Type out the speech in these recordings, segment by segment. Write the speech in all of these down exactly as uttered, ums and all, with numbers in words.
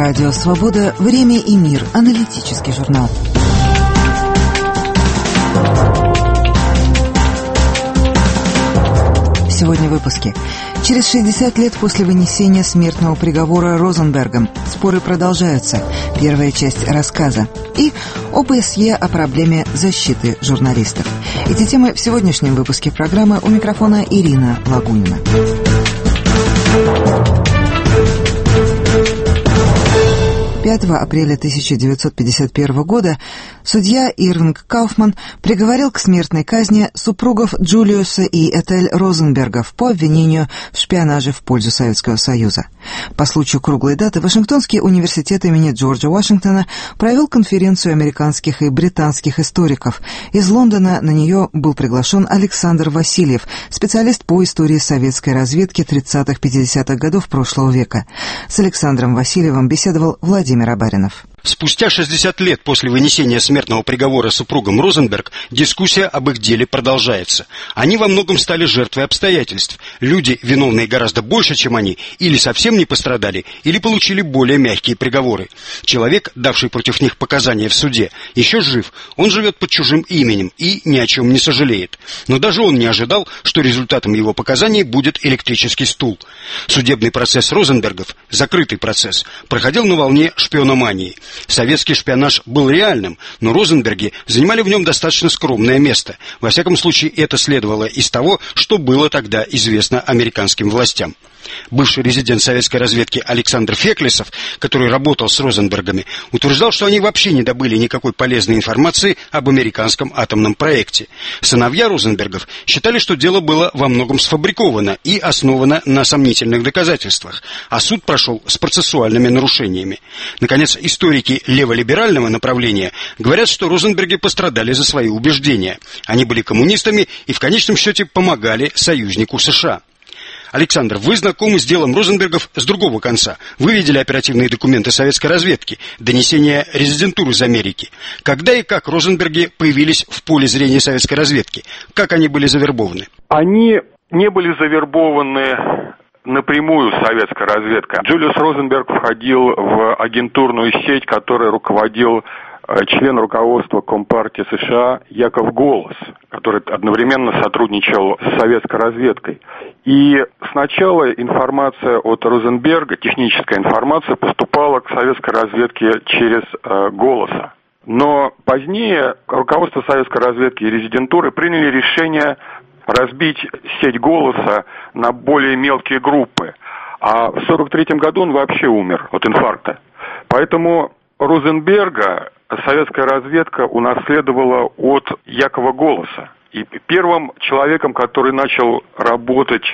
Радио «Свобода», «Время и мир», аналитический журнал. Сегодня в выпуске. Через шестьдесят лет после вынесения смертного приговора Розенбергом споры продолжаются. Первая часть рассказа. И ОБСЕ о проблеме защиты журналистов. Эти темы в сегодняшнем выпуске программы. У микрофона Ирина Лагунина. пятого апреля тысяча девятьсот пятьдесят первого года судья Ирвинг Кауфман приговорил к смертной казни супругов Джулиуса и Этель Розенбергов по обвинению в шпионаже в пользу Советского Союза. По случаю круглой даты Вашингтонский университет имени Джорджа Вашингтона провел конференцию американских и британских историков. Из Лондона на нее был приглашен Александр Васильев, специалист по истории советской разведки тридцатых-пятидесятых годов прошлого века. С Александром Васильевым беседовал Владимир Абаринов. Спустя шестьдесят лет после вынесения смертного приговора супругам Розенберг дискуссия об их деле продолжается. Они во многом стали жертвой обстоятельств. Люди, виновные гораздо больше, чем они, или совсем не пострадали, или получили более мягкие приговоры. Человек, давший против них показания в суде, еще жив. Он живет под чужим именем и ни о чем не сожалеет. Но даже он не ожидал, что результатом его показаний будет электрический стул. Судебный процесс Розенбергов, закрытый процесс, проходил на волне шпиономании. Советский шпионаж был реальным, но Розенберги занимали в нем достаточно скромное место. Во всяком случае, это следовало из того, что было тогда известно американским властям. Бывший резидент советской разведки Александр Феклисов, который работал с Розенбергами, утверждал, что они вообще не добыли никакой полезной информации об американском атомном проекте. Сыновья Розенбергов считали, что дело было во многом сфабриковано и основано на сомнительных доказательствах, а суд прошел с процессуальными нарушениями. Наконец, историки леволиберального направления говорят, что Розенберги пострадали за свои убеждения. Они были коммунистами и в конечном счете помогали союзнику США. Александр, вы знакомы с делом Розенбергов с другого конца. Вы видели оперативные документы советской разведки, донесения резидентуры из Америки. Когда и как Розенберги появились в поле зрения советской разведки? Как они были завербованы? Они не были завербованы напрямую советской разведкой. Джулиус Розенберг входил в агентурную сеть, которой руководил член руководства Компартии США Яков Голос, который одновременно сотрудничал с советской разведкой. И сначала информация от Розенберга, техническая информация, поступала к советской разведке через э, Голоса. Но позднее руководство советской разведки и резидентуры приняли решение разбить сеть Голоса на более мелкие группы. А в сорок третьем году он вообще умер от инфаркта. Поэтому Розенберга советская разведка унаследовала от Якова Голоса. И первым человеком, который начал работать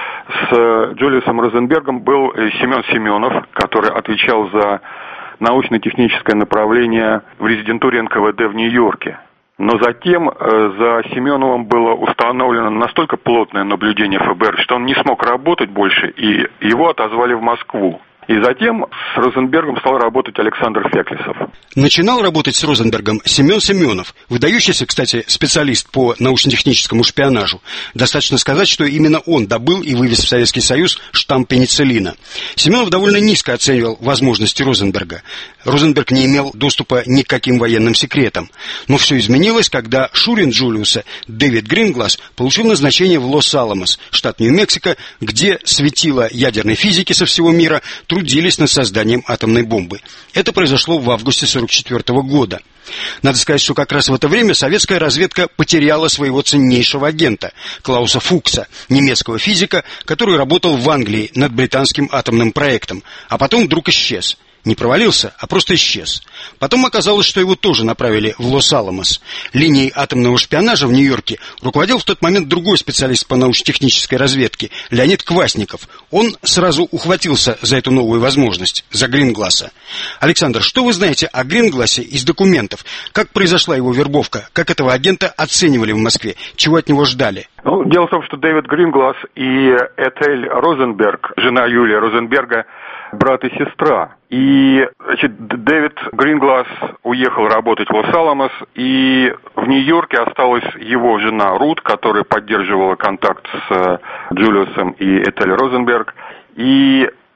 с Джулиусом Розенбергом, был Семен Семенов, который отвечал за научно-техническое направление в резидентуре эн ка вэ дэ в Нью-Йорке. Но затем за Семеновым было установлено настолько плотное наблюдение эф бэ эр, что он не смог работать больше, и его отозвали в Москву. И затем с Розенбергом стал работать Александр Феклисов. Начинал работать с Розенбергом Семен Семенов, выдающийся, кстати, специалист по научно-техническому шпионажу. Достаточно сказать, что именно он добыл и вывез в Советский Союз штамм пенициллина. Семенов довольно низко оценивал возможности Розенберга. Розенберг не имел доступа ни к каким военным секретам. Но все изменилось, когда шурин Джулиуса Дэвид Гринглас получил назначение в Лос-Аламос, штат Нью-Мексико, где светила ядерной физики со всего мира трудились над созданием атомной бомбы. Это произошло в августе сорок четвёртого года. Надо сказать, что как раз в это время советская разведка потеряла своего ценнейшего агента, Клауса Фукса, немецкого физика, который работал в Англии над британским атомным проектом, а потом вдруг исчез. Не провалился, а просто исчез. Потом оказалось, что его тоже направили в Лос-Аламос. Линией атомного шпионажа в Нью-Йорке руководил в тот момент другой специалист по научно-технической разведке, Леонид Квасников. Он сразу ухватился за эту новую возможность, за Грингласа. Александр, что вы знаете о Грингласе из документов? Как произошла его вербовка? Как этого агента оценивали в Москве? Чего от него ждали? Ну, дело в том, что Дэвид Гринглас и Этель Розенберг, жена Юлия Розенберга, брат и сестра. И, значит, Дэвид Гринглас уехал работать в Лос-Аламос, и в Нью-Йорке осталась его жена Рут, которая поддерживала контакт с Джулиусом и Этель Розенберг. И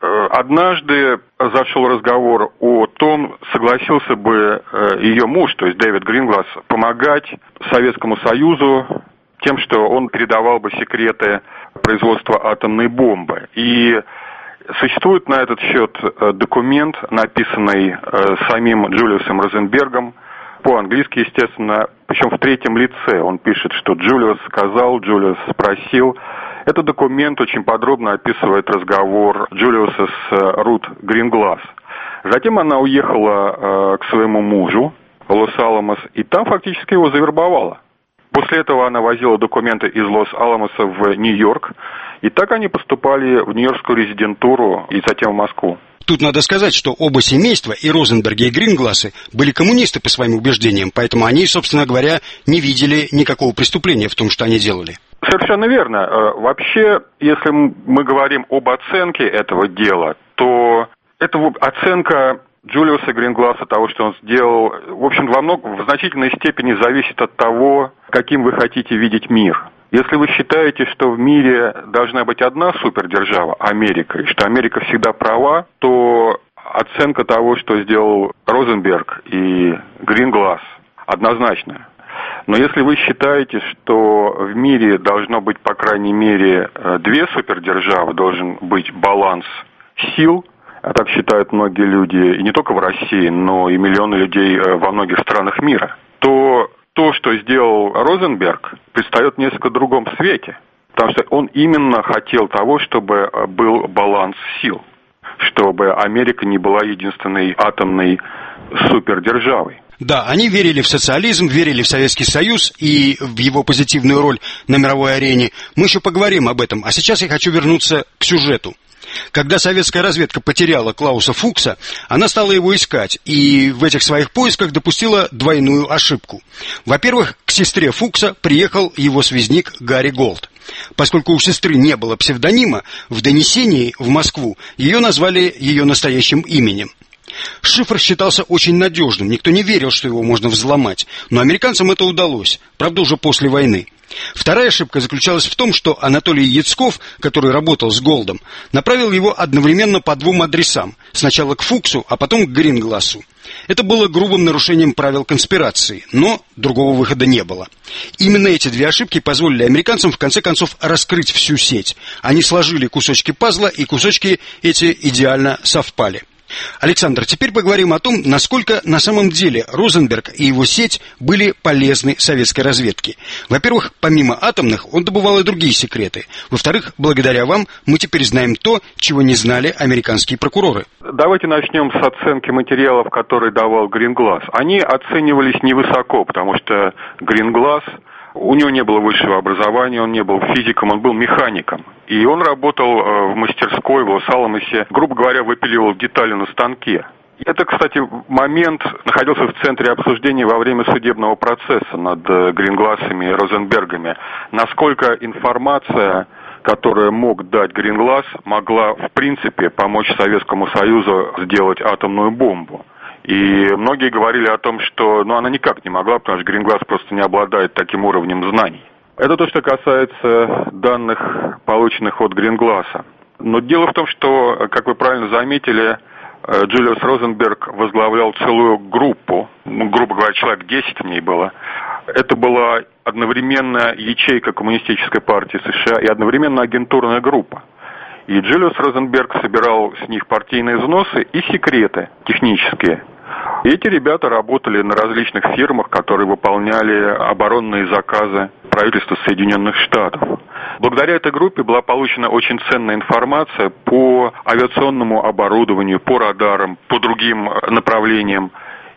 однажды зашел разговор о том, согласился бы ее муж, то есть Дэвид Гринглас, помогать Советскому Союзу тем, что он передавал бы секреты производства атомной бомбы. И существует на этот счет документ, написанный самим Джулиусом Розенбергом, по-английски, естественно, причем в третьем лице. Он пишет, что Джулиус сказал, Джулиус спросил. Этот документ очень подробно описывает разговор Джулиуса с Рут Гринглас. Затем она уехала э, к своему мужу в Лос-Аламос, и там фактически его завербовала. После этого она возила документы из Лос-Аламоса в Нью-Йорк, и так они поступали в Нью-Йоркскую резидентуру и затем в Москву. Тут надо сказать, что оба семейства, и Розенберги, и Грингласы, были коммунисты по своим убеждениям, поэтому они, собственно говоря, не видели никакого преступления в том, что они делали. Совершенно верно. Вообще, если мы говорим об оценке этого дела, то это оценка Джулиуса Грингласа, того, что он сделал, в общем, во многом, в значительной степени зависит от того, каким вы хотите видеть мир. Если вы считаете, что в мире должна быть одна супердержава, Америка, и что Америка всегда права, то оценка того, что сделал Розенберг и Гринглас, однозначная. Но если вы считаете, что в мире должно быть, по крайней мере, две супердержавы, должен быть баланс сил, а так считают многие люди, и не только в России, но и миллионы людей во многих странах мира, то то, что сделал Розенберг, предстает в несколько другом свете. Потому что он именно хотел того, чтобы был баланс сил, чтобы Америка не была единственной атомной супердержавой. Да, они верили в социализм, верили в Советский Союз и в его позитивную роль на мировой арене. Мы еще поговорим об этом. А сейчас я хочу вернуться к сюжету. Когда советская разведка потеряла Клауса Фукса, она стала его искать, и в этих своих поисках допустила двойную ошибку. Во-первых, к сестре Фукса приехал его связник Гарри Голд. Поскольку у сестры не было псевдонима, в донесении в Москву ее назвали ее настоящим именем. Шифр считался очень надежным, никто не верил, что его можно взломать, но американцам это удалось, правда уже после войны. Вторая ошибка заключалась в том, что Анатолий Яцков, который работал с Голдом, направил его одновременно по двум адресам, сначала к Фуксу, а потом к Грингласу. Это было грубым нарушением правил конспирации, но другого выхода не было. Именно эти две ошибки позволили американцам в конце концов раскрыть всю сеть. Они сложили кусочки пазла, и кусочки эти идеально совпали. Александр, теперь поговорим о том, насколько на самом деле Розенберг и его сеть были полезны советской разведке. Во-первых, помимо атомных, он добывал и другие секреты. Во-вторых, благодаря вам мы теперь знаем то, чего не знали американские прокуроры. Давайте начнем с оценки материалов, которые давал Гринглас. Они оценивались невысоко, потому что Гринглас, у него не было высшего образования, он не был физиком, он был механиком. И он работал в мастерской в Лос-Аламосе, грубо говоря, выпиливал детали на станке. Это, кстати, момент находился в центре обсуждения во время судебного процесса над Грингласами и Розенбергами. Насколько информация, которую мог дать Гринглас, могла, в принципе, помочь Советскому Союзу сделать атомную бомбу. И многие говорили о том, что ну, она никак не могла, потому что Гринглас просто не обладает таким уровнем знаний. Это то, что касается данных, полученных от Грингласа. Но дело в том, что, как вы правильно заметили, Джулиус Розенберг возглавлял целую группу, ну, грубо говоря, человек десять в ней было. Это была одновременно ячейка Коммунистической партии США и одновременно агентурная группа. И Джулиус Розенберг собирал с них партийные взносы и секреты технические. И эти ребята работали на различных фирмах, которые выполняли оборонные заказы правительства Соединенных Штатов. Благодаря этой группе была получена очень ценная информация по авиационному оборудованию, по радарам, по другим направлениям.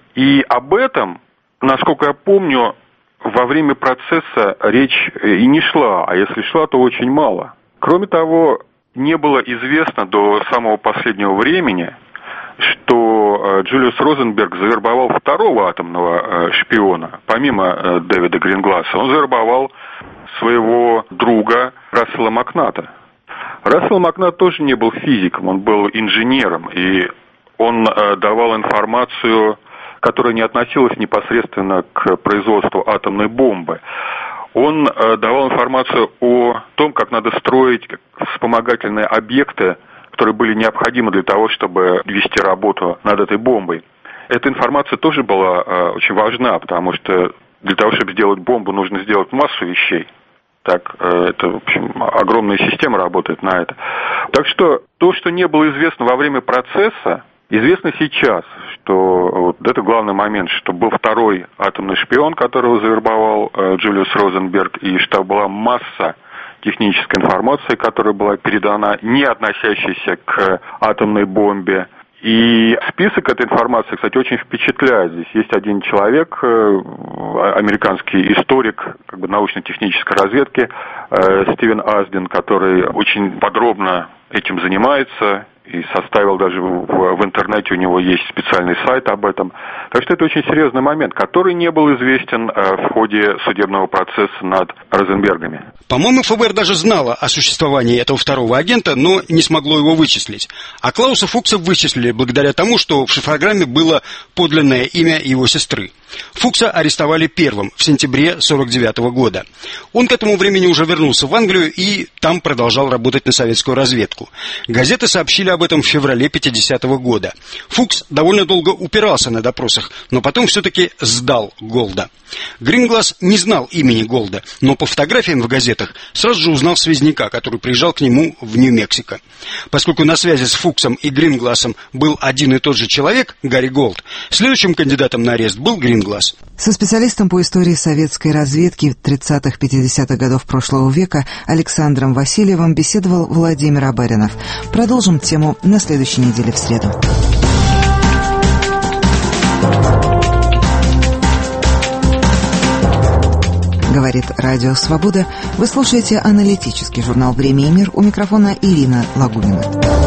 И об этом, насколько я помню, во время процесса речь и не шла, а если шла, то очень мало. Кроме того, не было известно до самого последнего времени, что Джулиус Розенберг завербовал второго атомного шпиона, помимо Дэвида Грингласа. Он завербовал своего друга Рассела Макната. Рассел Макнат тоже не был физиком, он был инженером, и он давал информацию, которая не относилась непосредственно к производству атомной бомбы. Он давал информацию о том, как надо строить вспомогательные объекты, в которые были необходимы для того, чтобы вести работу над этой бомбой. Эта информация тоже была э, очень важна, потому что для того, чтобы сделать бомбу, нужно сделать массу вещей. Так, э, это, в общем, огромная система работает на это. Так что то, что не было известно во время процесса, известно сейчас, что вот это главный момент, что был второй атомный шпион, которого завербовал э, Джулиус Розенберг, и что была масса технической информации, которая была передана, не относящейся к атомной бомбе. И список этой информации, кстати, очень впечатляет. Здесь есть один человек, американский историк как бы научно-технической разведки, Стивен Азден, который очень подробно этим занимается и составил даже в, в интернете, у него есть специальный сайт об этом. Так что это очень серьезный момент, который не был известен э, в ходе судебного процесса над Розенбергами. По-моему, ФБР даже знало о существовании этого второго агента, но не смогло его вычислить. А Клауса Фукса вычислили благодаря тому, что в шифрограмме было подлинное имя его сестры. Фукса арестовали первым в сентябре сорок девятого года. Он к этому времени уже вернулся в Англию и там продолжал работать на советскую разведку. Газеты сообщили об этом в феврале пятидесятого года. Фукс довольно долго упирался на допросах, но потом все-таки сдал Голда. Гринглас не знал имени Голда, но по фотографиям в газетах сразу же узнал связняка, который приезжал к нему в Нью-Мексико. Поскольку на связи с Фуксом и Грингласом был один и тот же человек, Гарри Голд, следующим кандидатом на арест был Гринглас. Со специалистом по истории советской разведки тридцатых-пятидесятых годов прошлого века Александром Васильевым беседовал Владимир Абаринов. Продолжим тему на следующей неделе в среду. Говорит Радио Свобода. Вы слушаете аналитический журнал «Время и мир». У микрофона Ирина Лагунина.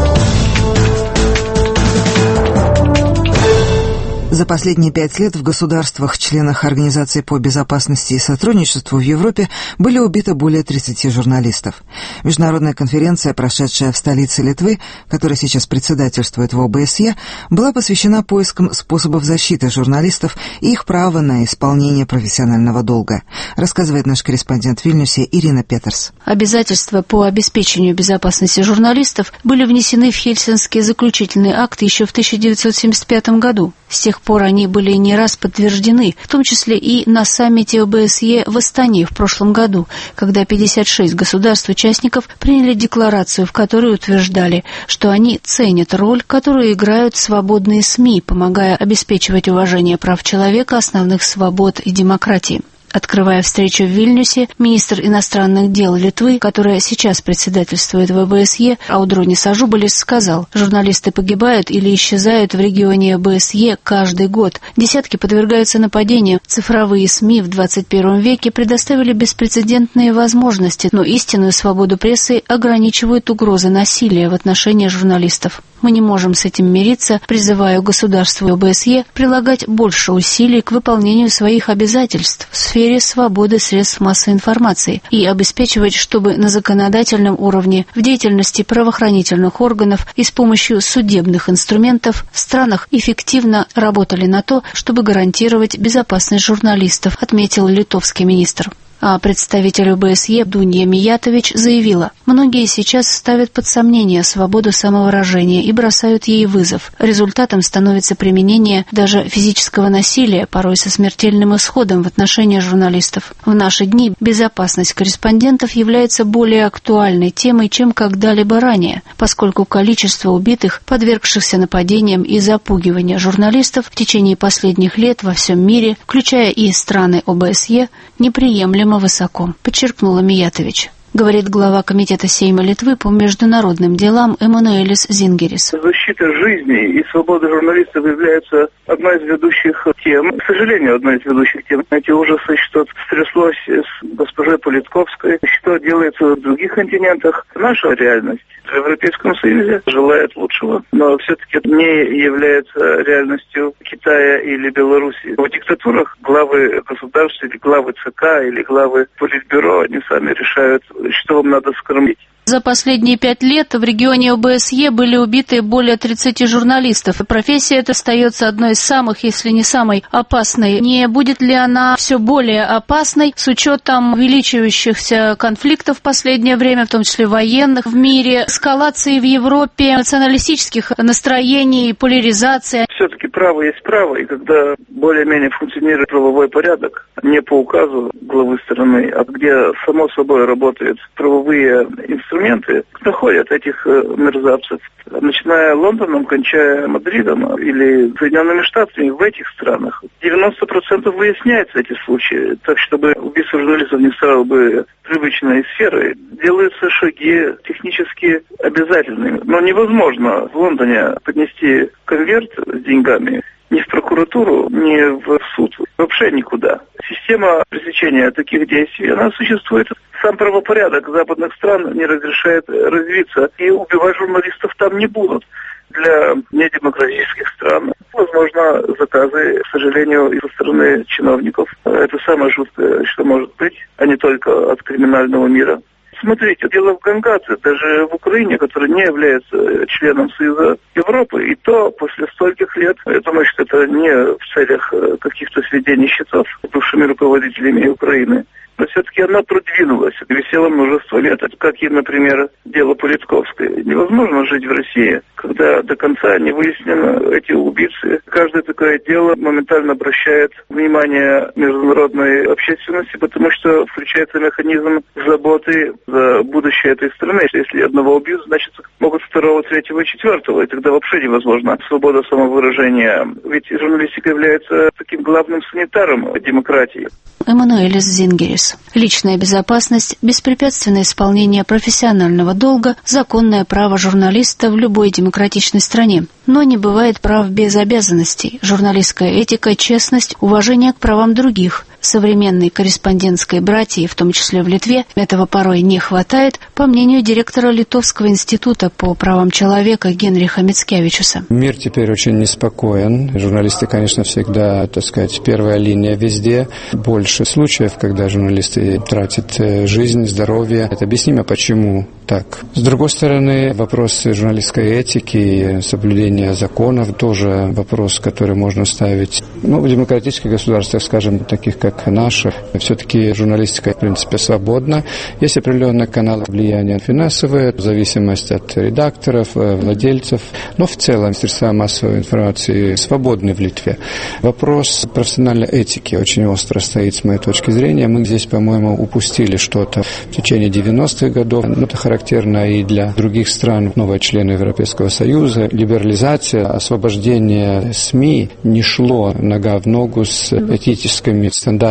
За последние пять лет в государствах-членах Организации по безопасности и сотрудничеству в Европе были убиты более тридцати журналистов. Международная конференция, прошедшая в столице Литвы, которая сейчас председательствует в О Бэ Эс Е, была посвящена поискам способов защиты журналистов и их права на исполнение профессионального долга, рассказывает наш корреспондент в Вильнюсе Ирина Петерс. Обязательства по обеспечению безопасности журналистов были внесены в Хельсинский заключительный акт еще в тысяча девятьсот семьдесят пятом году. С тех пор они были не раз подтверждены, в том числе и на саммите О Бэ Эс Е в Астане в прошлом году, когда пятьдесят шесть государств-участников приняли декларацию, в которой утверждали, что они ценят роль, которую играют свободные СМИ, помогая обеспечивать уважение прав человека, основных свобод и демократии. Открывая встречу в Вильнюсе, министр иностранных дел Литвы, которая сейчас председательствует в О Бэ Эс Е, Аудронис Ажубалис, сказал: журналисты погибают или исчезают в регионе О Бэ Эс Е каждый год. Десятки подвергаются нападениям. Цифровые СМИ в двадцать первом веке предоставили беспрецедентные возможности, но истинную свободу прессы ограничивают угрозы насилия в отношении журналистов. Мы не можем с этим мириться, призываю государство О Бэ Эс Е прилагать больше усилий к выполнению своих обязательств в сфере свободы средств массовой информации и обеспечивать, чтобы на законодательном уровне, в деятельности правоохранительных органов и с помощью судебных инструментов в странах эффективно работали на то, чтобы гарантировать безопасность журналистов, отметил литовский министр. А представитель О Бэ Эс Е Дунья Миятович заявила: многие сейчас ставят под сомнение свободу самовыражения и бросают ей вызов. Результатом становится применение даже физического насилия, порой со смертельным исходом в отношении журналистов. В наши дни безопасность корреспондентов является более актуальной темой, чем когда-либо ранее, поскольку количество убитых, подвергшихся нападениям и запугивания журналистов в течение последних лет во всем мире, включая и страны О Бэ Эс Е, неприемлемо высоко, подчеркнула Миятович. Говорит глава комитета Сейма Литвы по международным делам Эммануэлис Зингерис. Защита жизни и свободы журналистов является одной из ведущих тем. К сожалению, одной из ведущих тем. Эти ужасы, что стряслось с госпожой Политковской, что делается в других континентах. Наша реальность в Европейском Союзе желает лучшего, но все-таки не является реальностью Китая или Беларуси. В диктатурах главы государств или главы Цэ Ка или главы Политбюро, они сами решают, что вам надо скормить. За последние пять лет в регионе ОБСЕ были убиты более тридцати журналистов. И профессия эта остается одной из самых, если не самой опасной. Не будет ли она все более опасной с учетом увеличивающихся конфликтов в последнее время, в том числе военных в мире, эскалации в Европе, националистических настроений, поляризации? Все-таки право есть право, и когда более-менее функционирует правовой порядок, не по указу главы страны, а где само собой работают правовые инструменты, находят этих мерзавцев, начиная Лондоном, кончая Мадридом или Соединенными Штатами, в этих странах девяносто процентов выясняются эти случаи, так чтобы убийство журналистов не стало бы привычной сферой. Делаются шаги технически обязательными, но невозможно в Лондоне поднести конверт с деньгами ни в прокуратуру, ни в суд, вообще никуда. Система пресечения таких действий, она существует. Сам правопорядок западных стран не разрешает развиться, и убивать журналистов там не будут. Для недемократических стран, возможно, заказы, к сожалению, со стороны чиновников. Это самое жуткое, что может быть, а не только от криминального мира. Смотрите, дело в Гангадзе, даже в Украине, которая не является членом Союза Европы, и то после стольких лет, я думаю, что это не в целях каких-то сведений счетов с бывшими руководителями Украины, но все-таки она продвинулась, висело множество лет, как и, например, дело Политковской. Невозможно жить в России, когда до конца не выяснены эти убийцы. Каждое такое дело моментально обращает внимание международной общественности, потому что включается механизм заботы за будущее этой страны. Если одного убьют, значит, могут второго, третьего и четвертого, и тогда вообще невозможно свобода самовыражения. Ведь журналистика является таким главным санитаром демократии. Эммануэлис Зингерис. Личная безопасность, беспрепятственное исполнение профессионального долга – законное право журналиста в любой демократичной стране. Но не бывает прав без обязанностей. Журналистская этика, честность, уважение к правам других. Современной корреспондентской братьи, в том числе в Литве, этого порой не хватает, по мнению директора Литовского института по правам человека Генриха Мицкевичуса. Мир теперь очень неспокоен. Журналисты, конечно, всегда, так сказать, первая линия везде. Больше случаев, когда журналисты тратят жизнь, здоровье. Это объяснимо, почему так. С другой стороны, вопросы журналистской этики, соблюдения законов тоже вопрос, который можно ставить. Ну, в демократических государствах, скажем, таких как наших, все-таки журналистика, в принципе, свободна. Есть определенные каналы влияния финансовые, в зависимости от редакторов, владельцев. Но в целом средства массовой информации свободны в Литве. Вопрос профессиональной этики очень остро стоит с моей точки зрения. Мы здесь, по-моему, упустили что-то в течение девяностых годов. Но это характерно и для других стран, новые члены Европейского Союза. Либерализация, освобождение СМИ не шло нога в ногу с этическими стандартами.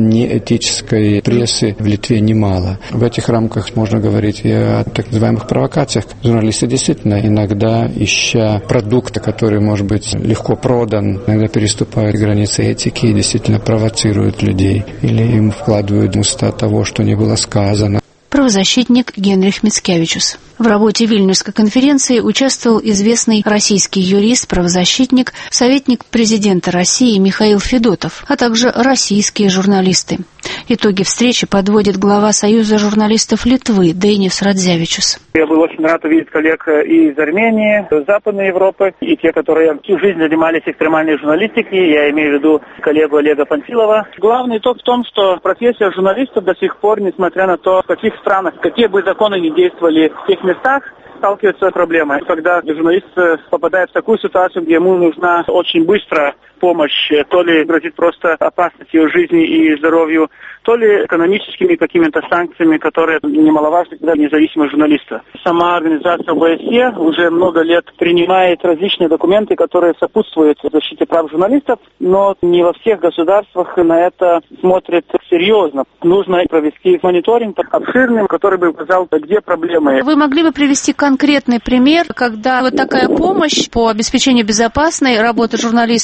Неэтической прессы в Литве немало. В этих рамках можно говорить и о так называемых провокациях. Журналисты действительно иногда, ища продукта, который может быть легко продан, иногда переступают границы этики и действительно провоцируют людей или им вкладывают в уста того, что не было сказано. Правозащитник Генрих Мицкевичус. В работе Вильнюсской конференции участвовал известный российский юрист, правозащитник, советник президента России Михаил Федотов, а также российские журналисты. Итоги встречи подводит глава Союза журналистов Литвы Дейнис Радзявичус. Я был очень рад увидеть коллег и из Армении, из Западной Европы, и те, которые всю жизнь занимались экстремальной журналистикой. Я имею в виду коллегу Олега Панфилова. Главный итог в том, что профессия журналиста до сих пор, несмотря на то, в каких странах, какие бы законы ни действовали в тех местах, сталкивается с проблемой. Когда журналист попадает в такую ситуацию, где ему нужна очень быстро помощь, то ли грозит просто опасность его жизни и здоровью, то ли экономическими какими-то санкциями, которые немаловажны для независимого журналиста. Сама организация ОБСЕ уже много лет принимает различные документы, которые сопутствуют защите прав журналистов, но не во всех государствах на это смотрят серьезно. Нужно провести мониторинг обширный, который бы указал, где проблемы. Вы могли бы привести конкретный пример, когда вот такая помощь по обеспечению безопасной работы журналистов человек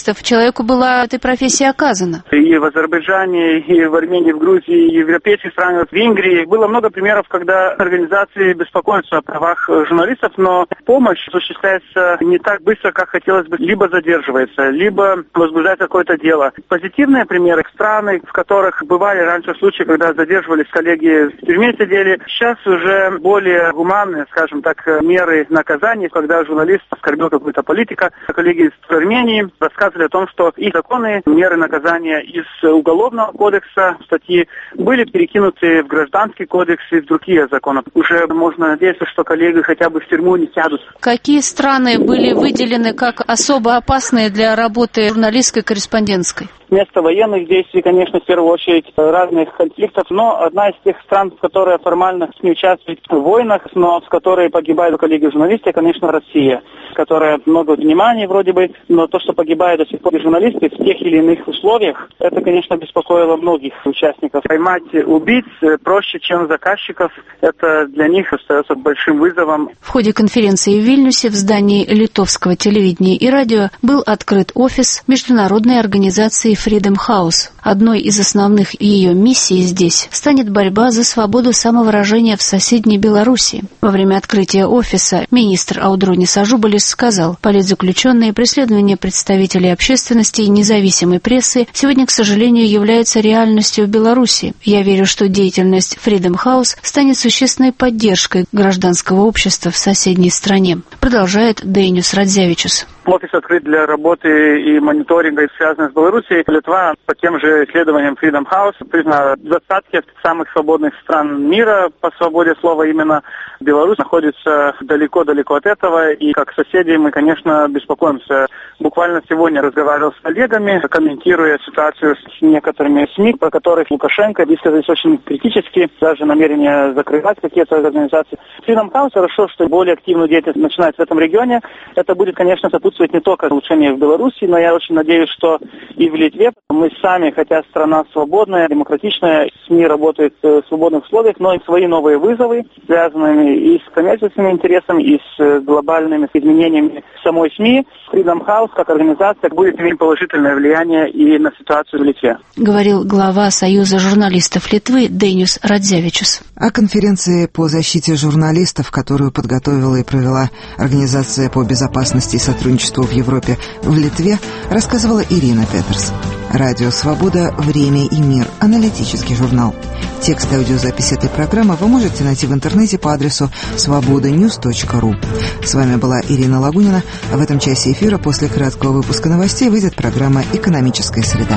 человеку была эта профессия оказана. И в Азербайджане, и в Армении, в Грузии, и в европейских странах, в Венгрии было много примеров, когда организации беспокоятся о правах журналистов, но помощь осуществляется не так быстро, как хотелось бы, либо задерживается, либо возбуждается какое-то дело. Позитивные примеры страны, в которых бывали раньше случаи, когда задерживались коллеги, в тюрьме сидели. Сейчас уже более гуманные, скажем так, меры наказания, когда журналист оскорбил какую-то политика. Коллеги из Армении рассказывали о том, что их законы, меры наказания из Уголовного кодекса, статьи, были перекинуты в Гражданский кодекс и в другие законы. Уже можно надеяться, что коллеги хотя бы в тюрьму не сядут. Какие страны были выделены как особо опасные для работы журналистской корреспондентской? Место военных действий, конечно, в первую очередь разных конфликтов, но одна из тех стран, которая формально не участвует в войнах, но с которой погибают коллеги-журналисты, конечно, Россия, которая много внимания вроде бы, но то, что погибают до сих пор журналисты в тех или иных условиях, это, конечно, беспокоило многих участников. Поймать убийц проще, чем заказчиков, это для них остается большим вызовом. В ходе конференции в Вильнюсе в здании Литовского телевидения и радио был открыт офис международной организации Freedom House. Одной из основных ее миссий здесь станет борьба за свободу самовыражения в соседней Белоруссии. Во время открытия офиса министр Аудронис Ажубалис сказал, политзаключенные, преследования представителей общественности и независимой прессы сегодня, к сожалению, являются реальностью в Беларуси. Я верю, что деятельность Freedom House станет существенной поддержкой гражданского общества в соседней стране, продолжает Дейнюс Радзявичус. Офис открыт для работы и мониторинга, связанных с Белоруссией. Литва по тем же исследованиям Freedom House признана в двадцатке самых свободных стран мира по свободе слова. Именно Беларусь находится далеко-далеко от этого. И как соседи мы, конечно, беспокоимся. Буквально сегодня разговаривал с коллегами, комментируя ситуацию с некоторыми СМИ, про которых Лукашенко высказались очень критически, даже намерение закрывать какие-то организации. Freedom House хорошо, что более активную деятельность начинается в этом регионе. Это будет, конечно, сопутствовать не только улучшению в Беларуси, но я очень надеюсь, что и в Литве мы сами, хотя страна свободная, демократичная, СМИ работают в свободных условиях, но и свои новые вызовы, связанные и с коммерческими интересами, и с глобальными изменениями самой СМИ. Freedom House как организация будет иметь положительное влияние и на ситуацию в Литве. Говорил глава Союза журналистов Литвы Дейнюс Радзявичус. О конференции по защите журналистов, которую подготовила и провела Организация по безопасности и сотрудничеству в Европе в Литве, рассказывала Ирина Петерс. Радио «Свобода. Время и мир». Аналитический журнал. Текст и аудиозапись этой программы вы можете найти в интернете по адресу свобода ньюс точка ру. С вами была Ирина Лагунина. А в этом часе эфира после краткого выпуска новостей выйдет программа «Экономическая среда».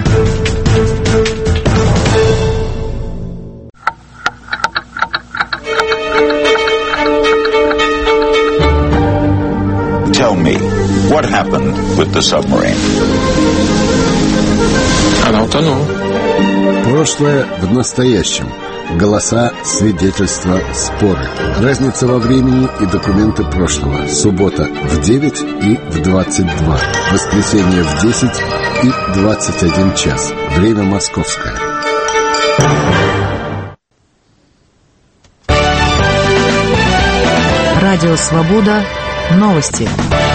Tell me, what happened with the submarine? Она утонула. Прошлое в настоящем. Голоса, свидетельства, споры. Разница во времени и документы прошлого. Суббота в девять и в двадцать два. Воскресенье в десять и двадцать один час. Время московское. Радио «Свобода». Новости.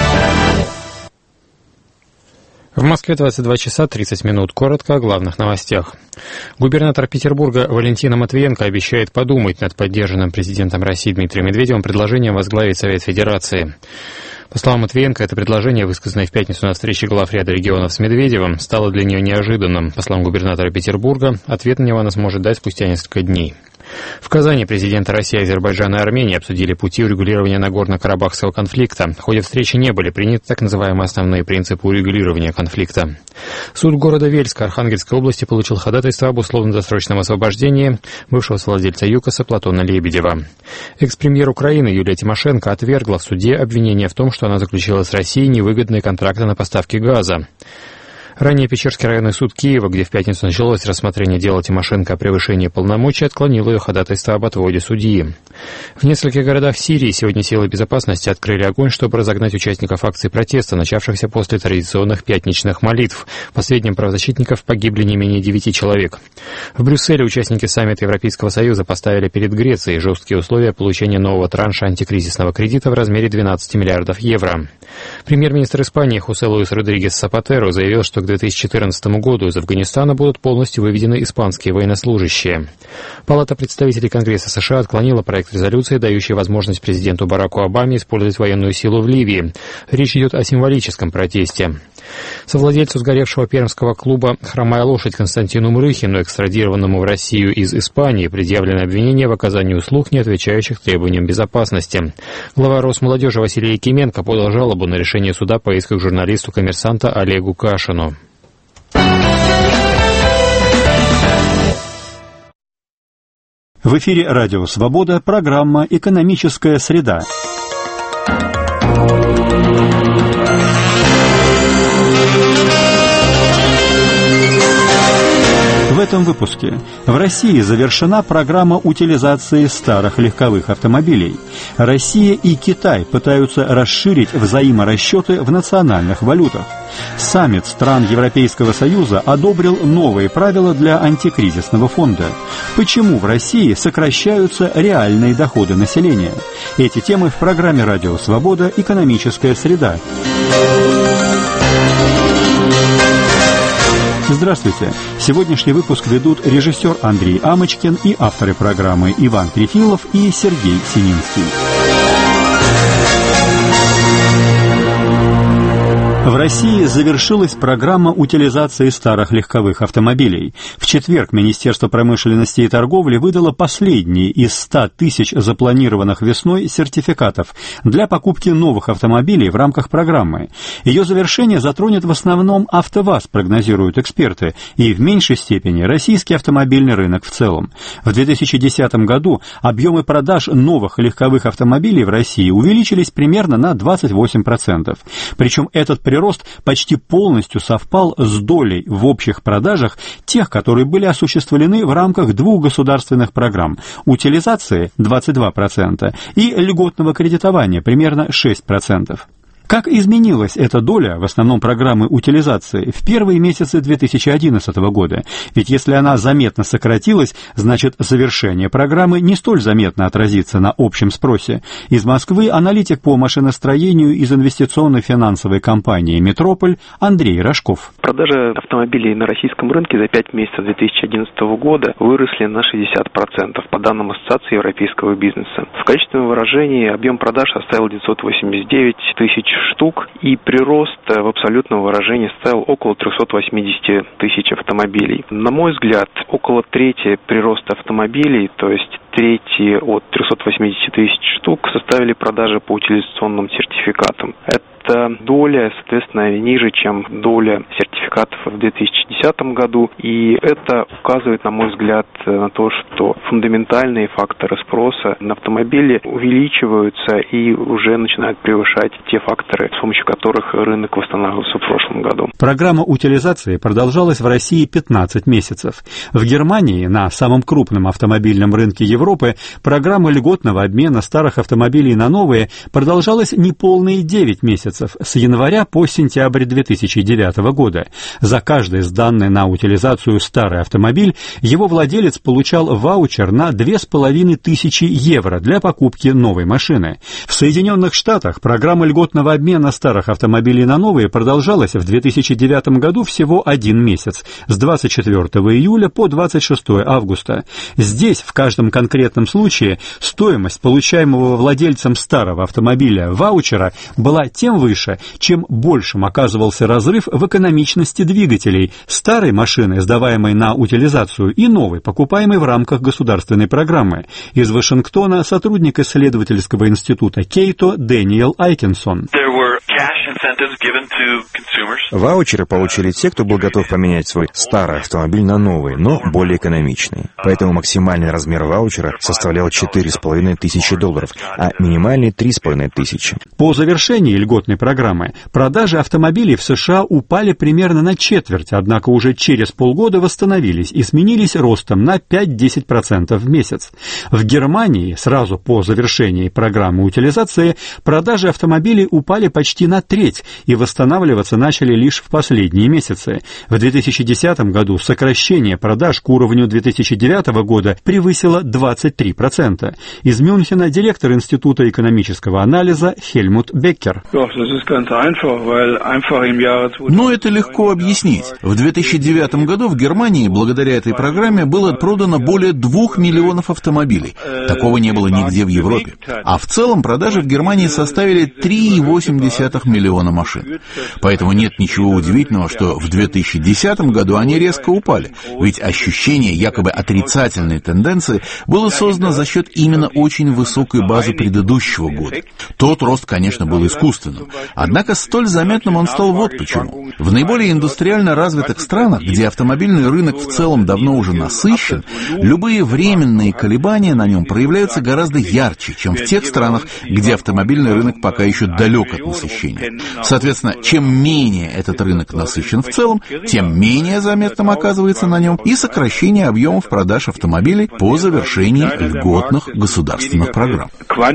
В Москве двадцать два часа тридцать минут. Коротко о главных новостях. Губернатор Петербурга Валентина Матвиенко обещает подумать над поддержанным президентом России Дмитрием Медведевым предложением возглавить Совет Федерации. По словам Матвиенко, это предложение, высказанное в пятницу на встрече глав ряда регионов с Медведевым, стало для нее неожиданным. По словам губернатора Петербурга, ответ на него она сможет дать спустя несколько дней. В Казани президенты России, Азербайджана и Армении обсудили пути урегулирования Нагорно-Карабахского конфликта. В ходе встречи не были приняты так называемые основные принципы урегулирования конфликта. Суд города Вельска Архангельской области получил ходатайство об условно-досрочном освобождении бывшего совладельца ЮКОСа Платона Лебедева. Экс-премьер Украины Юлия Тимошенко отвергла в суде обвинение в том, что она заключила с Россией невыгодные контракты на поставки газа. Ранее Печерский районный суд Киева, где в пятницу началось рассмотрение дела Тимошенко о превышении полномочий, отклонил ее ходатайство об отводе судьи. В нескольких городах Сирии сегодня силы безопасности открыли огонь, чтобы разогнать участников акций протеста, начавшихся после традиционных пятничных молитв. В последнем правозащитников погибли не менее девяти человек. В Брюсселе участники саммита Европейского Союза поставили перед Грецией жесткие условия получения нового транша антикризисного кредита в размере двенадцати миллиардов евро. Премьер-министр Испании Хосе Луис Родригес Сапатеро заявил, что к две тысячи четырнадцатому году из Афганистана будут полностью выведены испанские военнослужащие. Палата представителей Конгресса США отклонила проект резолюции, дающий возможность президенту Бараку Обаме использовать военную силу в Ливии. Речь идет о символическом протесте. Совладельцу сгоревшего пермского клуба «Хромая лошадь» Константину Мрыхину, экстрадированному в Россию из Испании, предъявлено обвинение в оказании услуг, не отвечающих требованиям безопасности. Глава Росмолодежи Василий Якименко подал жалобу на решение суда по иску к журналисту-коммерсанта Олегу Кашину. В эфире «Радио Свобода», программа «Экономическая среда». В этом выпуске. В России завершена программа утилизации старых легковых автомобилей. Россия и Китай пытаются расширить взаиморасчеты в национальных валютах. Саммит стран Европейского Союза одобрил новые правила для антикризисного фонда. Почему в России сокращаются реальные доходы населения? Эти темы в программе «Радио Свобода. Экономическая среда». Здравствуйте! Сегодняшний выпуск ведут режиссер Андрей Амочкин и авторы программы Иван Трефилов и Сергей Сининский. В России завершилась программа утилизации старых легковых автомобилей. В четверг Министерство промышленности и торговли выдало последние из ста тысяч запланированных весной сертификатов для покупки новых автомобилей в рамках программы. Ее завершение затронет в основном АвтоВАЗ, прогнозируют эксперты, и в меньшей степени российский автомобильный рынок в целом. В две тысячи десятом году объемы продаж новых легковых автомобилей в России увеличились примерно на двадцать восемь процентов. Причем этот прирост почти полностью совпал с долей в общих продажах тех, которые были осуществлены в рамках двух государственных программ – утилизации двадцать два процента и льготного кредитования примерно шесть процентов. Как изменилась эта доля, в основном программы утилизации, в первые месяцы две тысячи одиннадцатого года? Ведь если она заметно сократилась, значит завершение программы не столь заметно отразится на общем спросе. Из Москвы аналитик по машиностроению из инвестиционной финансовой компании «Метрополь» Андрей Рожков. Продажи автомобилей на российском рынке за пять месяцев две тысячи одиннадцатого года выросли на шестьдесят процентов по данным Ассоциации европейского бизнеса. В количественном выражении объем продаж составил девятьсот восемьдесят девять тысяч штук, и прирост в абсолютном выражении составил около триста восемьдесят тысяч автомобилей. На мой взгляд, около трети прироста автомобилей, то есть трети от трёхсот восьмидесяти тысяч штук, составили продажи по утилизационным сертификатам. Это доля, соответственно, ниже, чем доля сертификатов в две тысячи десятом году, и это указывает, на мой взгляд, на то, что фундаментальные факторы спроса на автомобили увеличиваются и уже начинают превышать те факторы, с помощью которых рынок восстанавливался в прошлом году. Программа утилизации продолжалась в России пятнадцать месяцев. В Германии, на самом крупном автомобильном рынке Европы, программа льготного обмена старых автомобилей на новые продолжалась неполные девять месяцев, с января по сентябрь две тысячи девятого года. За каждый сданный на утилизацию старый автомобиль его владелец получал ваучер на две с половиной тысячи евро для покупки новой машины. В Соединенных Штатах программа льготного обмена старых автомобилей на новые продолжалась в две тысячи девятом году всего один месяц, с двадцать четвёртого июля по двадцать шестого августа. Здесь в каждом конкретном случае стоимость получаемого владельцем старого автомобиля ваучера была тем выше, чем большим оказывался разрыв в экономичности двигателей старой машины, сдаваемой на утилизацию, и новой, покупаемой в рамках государственной программы. Из Вашингтона сотрудник исследовательского института Кейто Дэниел Айкинсон. Ваучеры получили те, кто был готов поменять свой старый автомобиль на новый, но более экономичный. Поэтому максимальный размер ваучера составлял четыре с половиной тысячи долларов, а минимальный три с половиной тысячи. По завершении льготной программы продажи автомобилей в США упали примерно на четверть, однако уже через полгода восстановились и сменились ростом на пять-десять процентов в месяц. В Германии сразу по завершении программы утилизации продажи автомобилей упали почти на треть треть и восстанавливаться начали лишь в последние месяцы. В две тысячи десятом году сокращение продаж к уровню две тысячи девятого года превысило двадцать три процента. Из Мюнхена директор Института экономического анализа Хельмут Беккер. Но это легко объяснить. В две тысячи девятом году в Германии благодаря этой программе было продано более двух миллионов автомобилей. Такого не было нигде в Европе. А в целом продажи в Германии составили три целых восемь десятых миллиона машин. Поэтому нет ничего удивительного, что в две тысячи десятом году они резко упали. Ведь ощущение якобы отрицательной тенденции было создано за счет именно очень высокой базы предыдущего года. Тот рост, конечно, был искусственным. Однако столь заметным он стал вот почему. В наиболее индустриально развитых странах, где автомобильный рынок в целом давно уже насыщен, любые временные колебания на нем проявляются гораздо ярче, чем в тех странах, где автомобильный рынок пока еще далек от насыщения. Соответственно, чем менее этот рынок насыщен в целом, тем менее заметным оказывается на нем и сокращение объемов продаж автомобилей по завершении льготных государственных программ.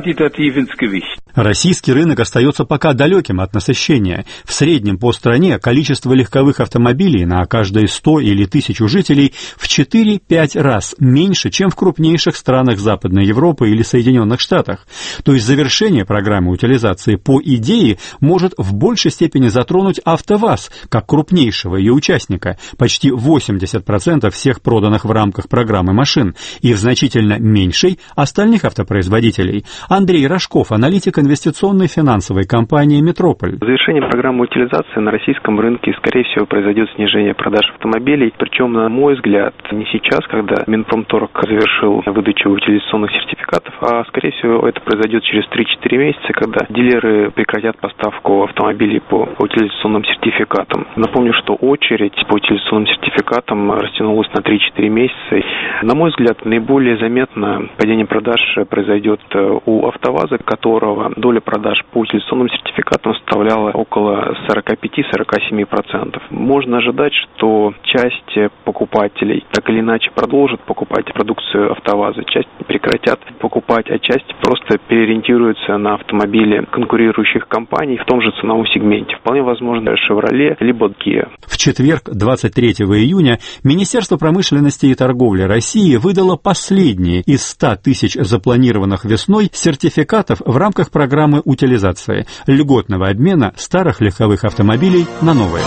Российский рынок остается пока далеким от насыщения. В среднем по стране количество легковых автомобилей на каждые сто или тысячу жителей в четыре-пять раз меньше, чем в крупнейших странах Западной Европы или Соединенных Штатах. То есть завершение программы утилизации по идее может в большей степени затронуть АвтоВАЗ, как крупнейшего ее участника, почти восемьдесят процентов всех проданных в рамках программы машин, и в значительно меньшей остальных автопроизводителей. Андрей Рожков, аналитик инвестиционной финансовой компании «Метрополь». Завершением программы утилизации на российском рынке, скорее всего, произойдет снижение продаж автомобилей. Причем, на мой взгляд, не сейчас, когда Минпромторг завершил выдачу утилизационных сертификатов, а, скорее всего, это произойдет через три-четыре месяца, когда дилеры прекратят поставку автомобилей по утилизационным сертификатам. Напомню, что очередь по утилизационным сертификатам растянулась на три-четыре месяца. На мой взгляд, наиболее заметно падение продаж произойдет у АвтоВАЗа, которого доля продаж по утилизационным сертификатам составляла около сорок пять-сорок семь процентов. Можно ожидать, что часть покупателей так или иначе продолжат покупать продукцию АвтоВАЗа, часть прекратят покупать, а часть просто переориентируется на автомобили конкурирующих компаний в том же ценовом сегменте. Вполне возможно, Chevrolet либо Kia. В четверг, двадцать третьего июня, Министерство промышленности и торговли России выдало последние из ста тысяч запланированных весной сертификатов в рамках программы утилизации, льготного обмена старых легковых автомобилей на новые.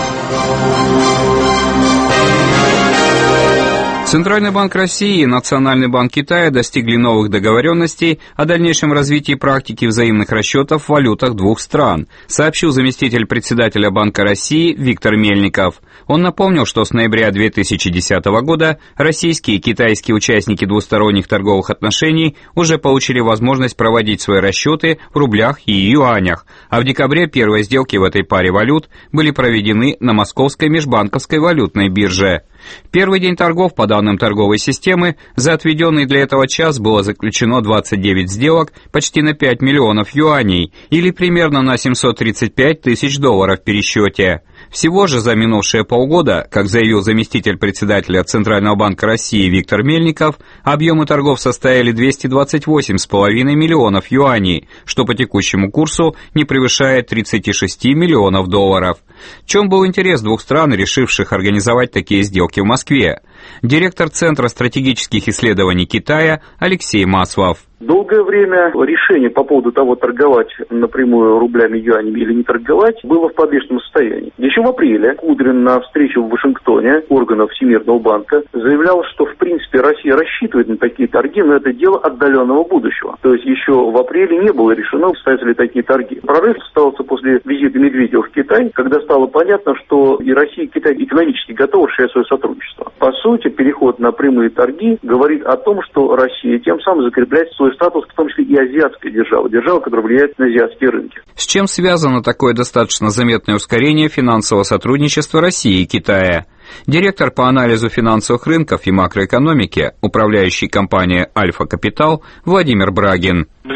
Центральный банк России и Национальный банк Китая достигли новых договоренностей о дальнейшем развитии практики взаимных расчетов в валютах двух стран, сообщил заместитель председателя Банка России Виктор Мельников. Он напомнил, что с ноября две тысячи десятого года российские и китайские участники двусторонних торговых отношений уже получили возможность проводить свои расчеты в рублях и юанях, а в декабре первые сделки в этой паре валют были проведены на Московской межбанковской валютной бирже. В первый день торгов, по данным торговой системы, за отведенный для этого час было заключено двадцать девять сделок почти на пять миллионов юаней, или примерно на семьсот тридцать пять тысяч долларов в пересчете. Всего же за минувшие полгода, как заявил заместитель председателя Центрального банка России Виктор Мельников, объемы торгов составили двести двадцать восемь целых пять десятых миллионов юаней, что по текущему курсу не превышает тридцать шесть миллионов долларов. В чем был интерес двух стран, решивших организовать такие сделки в Москве? Директор Центра стратегических исследований Китая Алексей Маслов. Долгое время решение по поводу того, торговать напрямую рублями, юанями или не торговать, было в подвешенном состоянии. Еще в апреле Кудрин на встрече в Вашингтоне органов Всемирного банка заявлял, что в принципе Россия рассчитывает на такие торги, но это дело отдаленного будущего. То есть еще в апреле не было решено, состоятся ли такие торги. Прорыв состоялся после визита Медведева в Китай, когда стало понятно, что и Россия, и Китай экономически готовы расширять свое сотрудничество. По сути, переход на прямые торги говорит о том, что Россия тем самым закрепляет свой статус, в том числе и азиатская держава, держава, которая влияет на азиатские рынки. С чем связано такое достаточно заметное ускорение финансового сотрудничества России и Китая? Директор по анализу финансовых рынков и макроэкономики, управляющей компанией «Альфа Капитал» Владимир Брагин. Здесь, в принципе,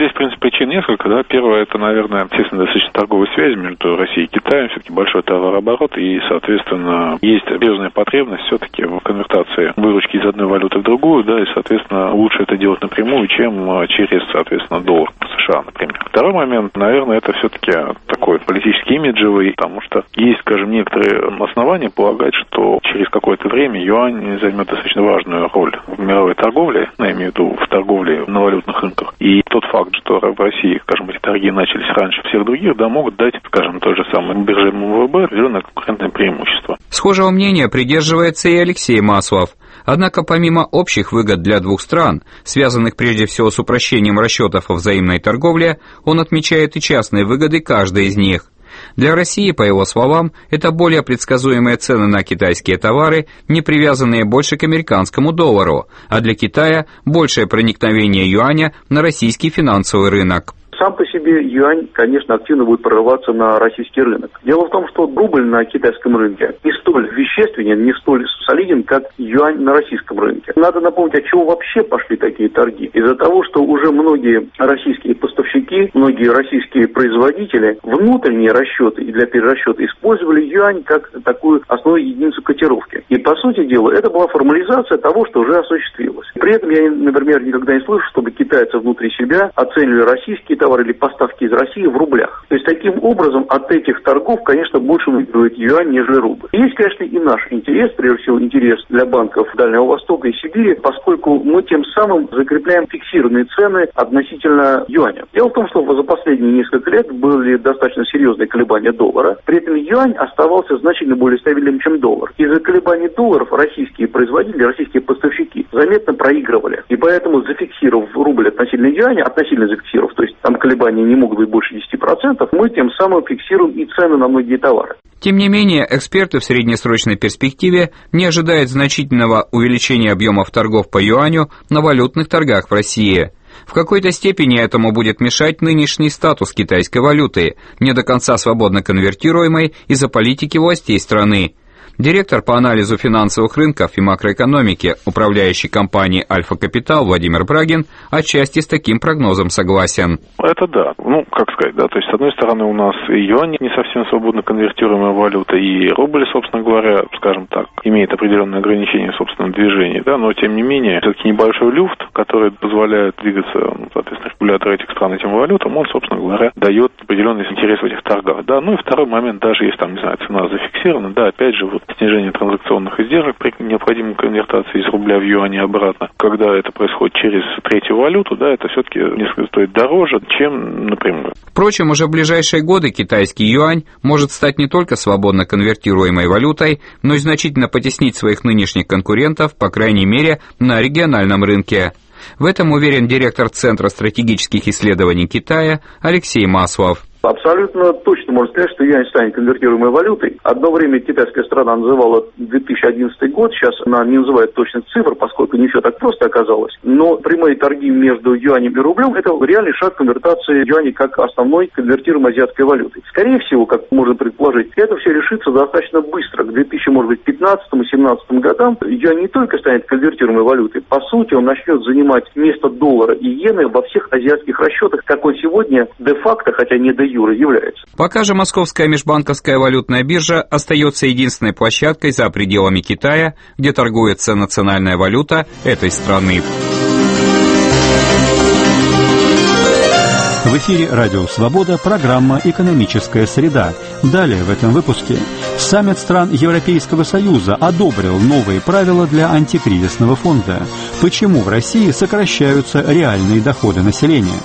причин несколько, да. Первое, это, наверное, естественно, достаточно торговые связи между Россией и Китаем, все-таки большой товарооборот, и, соответственно, есть серьезная потребность все-таки в конвертации выручки из одной валюты в другую, да, и, соответственно, лучше это делать напрямую, чем через, соответственно, доллар США, например. Второй момент, наверное, это все-таки такой политический имиджевый, потому что есть, скажем, некоторые основания полагать, что через какое-то время юань займет достаточно важную роль в мировой торговле, я имею в виду в торговле на валютных рынках. И тот факт, что в России, скажем, эти торги начались раньше всех других, да, могут дать, скажем, той же самой бирже эм вэ бэ определенное конкурентное преимущество. Схожего мнения придерживается и Алексей Маслов. Однако помимо общих выгод для двух стран, связанных прежде всего с упрощением расчетов о взаимной торговле, он отмечает и частные выгоды каждой из них. Для России, по его словам, это более предсказуемые цены на китайские товары, не привязанные больше к американскому доллару, а для Китая большее проникновение юаня на российский финансовый рынок. Сам по себе юань, конечно, активно будет прорываться на российский рынок. Дело в том, что рубль на китайском рынке не столь вещественен, не столь солиден, как юань на российском рынке. Надо напомнить, от чего вообще пошли такие торги. Из-за того, что уже многие российские поставщики, многие российские производители внутренние расчеты и для перерасчета использовали юань как такую основную единицу котировки. И, по сути дела, это была формализация того, что уже осуществилось. При этом я, например, никогда не слышу, чтобы китайцы внутри себя оценивали российские товары или поставки из России в рублях. То есть, таким образом, от этих торгов, конечно, больше выигрывает юань, нежели рубль. Есть, конечно, и наш интерес, прежде всего, интерес для банков Дальнего Востока и Сибири, поскольку мы тем самым закрепляем фиксированные цены относительно юаня. Дело в том, что за последние несколько лет были достаточно серьезные колебания доллара, при этом юань оставался значительно более стабильным, чем доллар. Из-за колебаний долларов российские производители, российские поставщики заметно проигрывали. И поэтому, зафиксировав рубль относительно юаня, относительно зафиксировав, то есть там колебания не могут быть больше десяти процентов, мы тем самым фиксируем и цены на многие товары. Тем не менее, эксперты в среднесрочной перспективе не ожидают значительного увеличения объемов торгов по юаню на валютных торгах в России. В какой-то степени этому будет мешать нынешний статус китайской валюты, не до конца свободно конвертируемой из-за политики властей страны. Директор по анализу финансовых рынков и макроэкономики управляющей компании «Альфа Капитал» Владимир Брагин отчасти с таким прогнозом согласен. Это да. Ну, как сказать, да. То есть, с одной стороны, у нас и юань не совсем свободно конвертируемая валюта, и рубль, собственно говоря, скажем так, имеет определенные ограничения в собственном движении, да, но, тем не менее, все-таки небольшой люфт, который позволяет двигаться, ну, соответственно, регуляторы этих стран этим валютам, он, собственно говоря, дает определенный интерес в этих торгах, да. Ну и второй момент, даже если там, не знаю, цена зафиксирована, да, опять же, вот снижение транзакционных издержек при необходимой конвертации из рубля в юань и обратно. Когда это происходит через третью валюту, да, это все-таки несколько стоит дороже, чем напрямую. Впрочем, уже в ближайшие годы китайский юань может стать не только свободно конвертируемой валютой, но и значительно потеснить своих нынешних конкурентов, по крайней мере, на региональном рынке. В этом уверен директор Центра стратегических исследований Китая Алексей Маслов. Абсолютно точно можно сказать, что юань станет конвертируемой валютой. Одно время китайская страна называла две тысячи одиннадцатый год, сейчас она не называет точных цифр, поскольку не все так просто оказалось. Но прямые торги между юанем и рублем – это реальный шаг конвертации юаня как основной конвертируемой азиатской валюты. Скорее всего, как можно предположить, это все решится достаточно быстро. К две тысячи пятнадцатому-семнадцатому годам юань не только станет конвертируемой валютой, по сути он начнет занимать место доллара и иены во всех азиатских расчетах, как он сегодня де-факто, хотя не де юре, является. Пока же Московская межбанковская валютная биржа остается единственной площадкой за пределами Китая, где торгуется национальная валюта этой страны. В эфире «Радио Свобода», программа «Экономическая среда». Далее в этом выпуске. Саммит стран Европейского Союза одобрил новые правила для антикризисного фонда. Почему в России сокращаются реальные доходы населения?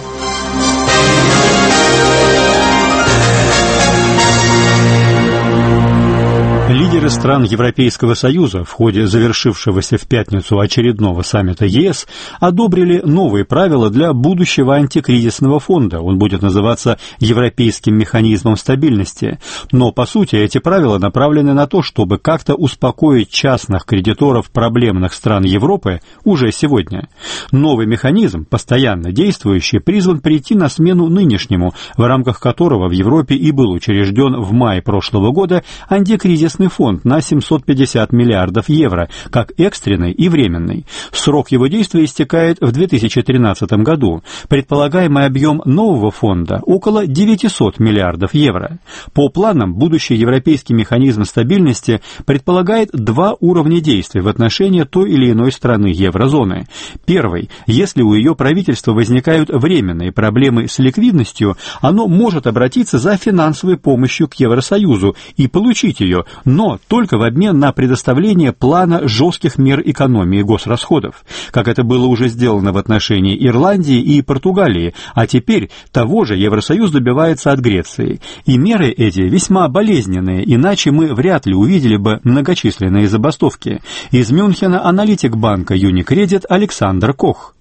Лидеры стран Европейского Союза в ходе завершившегося в пятницу очередного саммита ЕС одобрили новые правила для будущего антикризисного фонда. Он будет называться Европейским механизмом стабильности. Но, по сути, эти правила направлены на то, чтобы как-то успокоить частных кредиторов проблемных стран Европы уже сегодня. Новый механизм, постоянно действующий, призван прийти на смену нынешнему, в рамках которого в Европе и был учрежден в мае прошлого года антикризисный кризисный фонд на семьсот пятьдесят миллиардов евро, как экстренный и временный. Срок его действия истекает в две тысячи тринадцатом году. Предполагаемый объем нового фонда – около девятьсот миллиардов евро. По планам, будущий европейский механизм стабильности предполагает два уровня действий в отношении той или иной страны еврозоны. Первый – если у ее правительства возникают временные проблемы с ликвидностью, оно может обратиться за финансовой помощью к Евросоюзу и получить ее, но только в обмен на предоставление плана жестких мер экономии госрасходов, как это было уже сделано в отношении Ирландии и Португалии, а теперь того же Евросоюз добивается от Греции. И меры эти весьма болезненные, иначе мы вряд ли увидели бы многочисленные забастовки. Из Мюнхена аналитик банка Unicredit Александр Кох.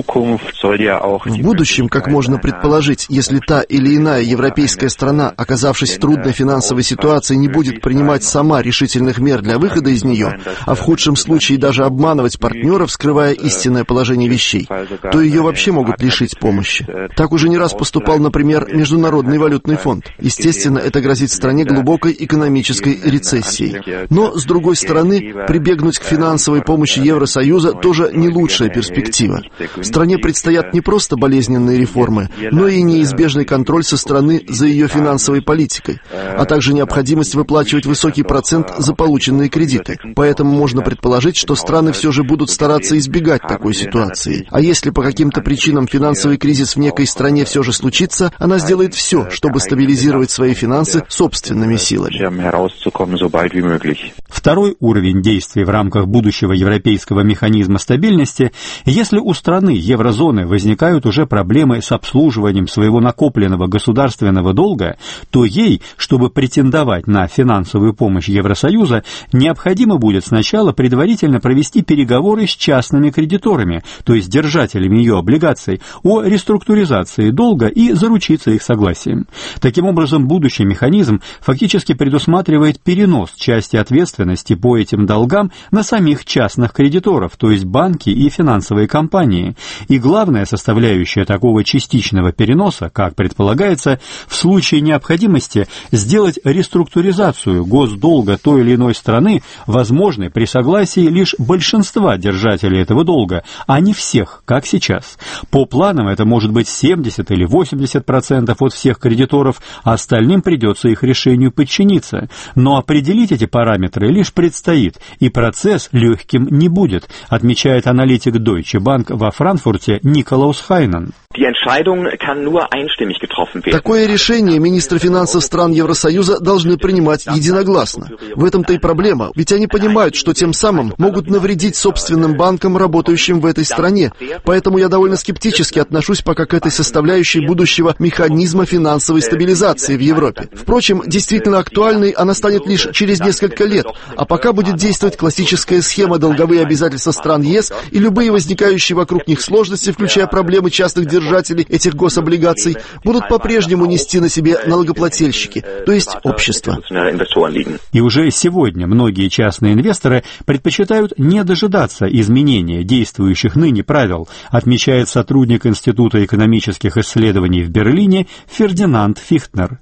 В будущем, как можно предположить, если та или иная европейская страна, оказавшись в трудной финансовой ситуации, не будет принимать сама решительных мер для выхода из нее, а в худшем случае даже обманывать партнеров, скрывая истинное положение вещей, то ее вообще могут лишить помощи. Так уже не раз поступал, например, Международный валютный фонд. Естественно, это грозит стране глубокой экономической рецессией. Но, с другой стороны, прибегнуть к финансовой помощи Евросоюза тоже не лучшая перспектива. Стране предстоят не просто болезненные реформы, но и неизбежный контроль со стороны за ее финансовой политикой, а также необходимость выплачивать высокий процент за полученные кредиты. Поэтому можно предположить, что страны все же будут стараться избегать такой ситуации. А если по каким-то причинам финансовый кризис в некой стране все же случится, она сделает все, чтобы стабилизировать свои финансы собственными силами. Второй уровень действий в рамках будущего европейского механизма стабильности, если у страны еврозоны возникают уже проблемы с обслуживанием своего накопленного государственного долга, то ей, чтобы претендовать на финансовую помощь Евросоюза, необходимо будет сначала предварительно провести переговоры с частными кредиторами, то есть держателями ее облигаций, о реструктуризации долга и заручиться их согласием. Таким образом, будущий механизм фактически предусматривает перенос части ответственности по этим долгам на самих частных кредиторов, то есть банки и финансовые компании. И главная составляющая такого частичного переноса, как предполагается, в случае необходимости сделать реструктуризацию госдолга той или иной страны возможной при согласии лишь большинства держателей этого долга, а не всех, как сейчас. По планам это может быть семьдесят или восемьдесят процентов от всех кредиторов, а остальным придется их решению подчиниться. Но определить эти параметры лишь предстоит, и процесс легким не будет, отмечает аналитик Deutsche Bank во Франкфурте Николаус Хайнен. Такое решение министры финансов стран Евросоюза должны принимать единогласно. В этом-то и проблема, ведь они понимают, что тем самым могут навредить собственным банкам, работающим в этой стране. Поэтому я довольно скептически отношусь пока к этой составляющей будущего механизма финансовой стабилизации в Европе. Впрочем, действительно актуальной она станет лишь через несколько лет, а пока будет действовать классическая схема долговые обязательства стран ЕС и любые возникающие вокруг них сложности, включая проблемы частных держателей этих гособлигаций, будут по-прежнему нести на себе налогоплательщики, то есть общество. И уже сегодня многие частные инвесторы предпочитают не дожидаться изменения действующих ныне правил, отмечает сотрудник Института экономических исследований в Берлине Фердинанд Фихтнер.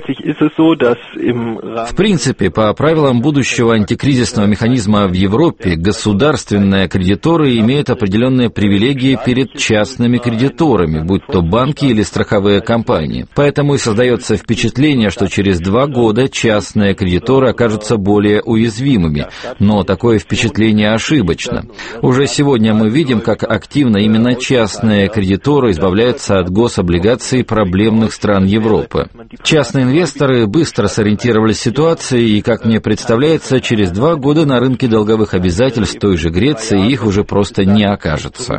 В принципе, по правилам будущего антикризисного механизма в Европе, государственные кредиторы имеют определенные привилегии перед частными кредиторами, будь то банки или страховые компании. Поэтому и создается впечатление, что через два года частные кредиторы окажутся более уязвимыми. Но такое впечатление ошибочно. Уже сегодня мы видим, как активно именно частные кредиторы избавляются от гособлигаций проблемных стран Европы. Частные инвесторы быстро сориентировались в ситуации, и, как мне представляется, через два года на рынке долговых обязательств той же Греции их уже просто не окажется.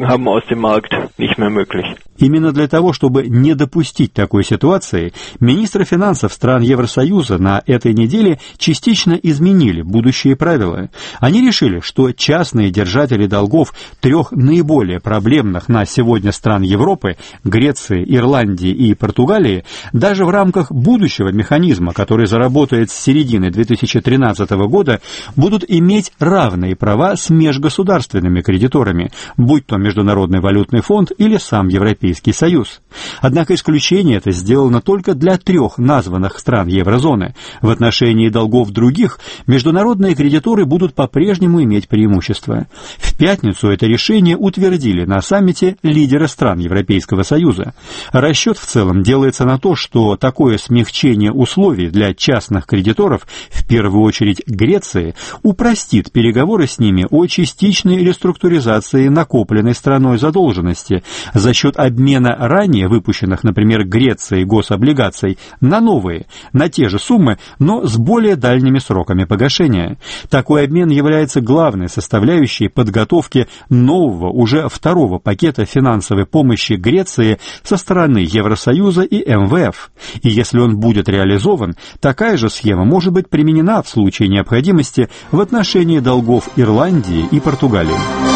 Именно для того, чтобы не допустить такой ситуации, министры финансов стран Евросоюза на этой неделе частично изменили будущие правила. Они решили, что частные держатели долгов трех наиболее проблемных на сегодня стран Европы – Греции, Ирландии и Португалии – даже в рамках будущего механизма, который заработает с середины две тысячи тринадцатого года, будут иметь равные права с межгосударственными кредиторами, будь то Международный валютный фонд или сам Европейский Европейский Союз. Однако исключение это сделано только для трех названных стран еврозоны. В отношении долгов других международные кредиторы будут по-прежнему иметь преимущество. В пятницу это решение утвердили на саммите лидеры стран Европейского Союза. Расчет в целом делается на то, что такое смягчение условий для частных кредиторов, в первую очередь Греции, упростит переговоры с ними о частичной реструктуризации накопленной страной задолженности за счет обмена ранее выпущенных, например, Грецией гособлигаций на новые, на те же суммы, но с более дальними сроками погашения. Такой обмен является главной составляющей подготовки нового, уже второго пакета финансовой помощи Греции со стороны Евросоюза и эм вэ эф. И если он будет реализован, такая же схема может быть применена в случае необходимости в отношении долгов Ирландии и Португалии.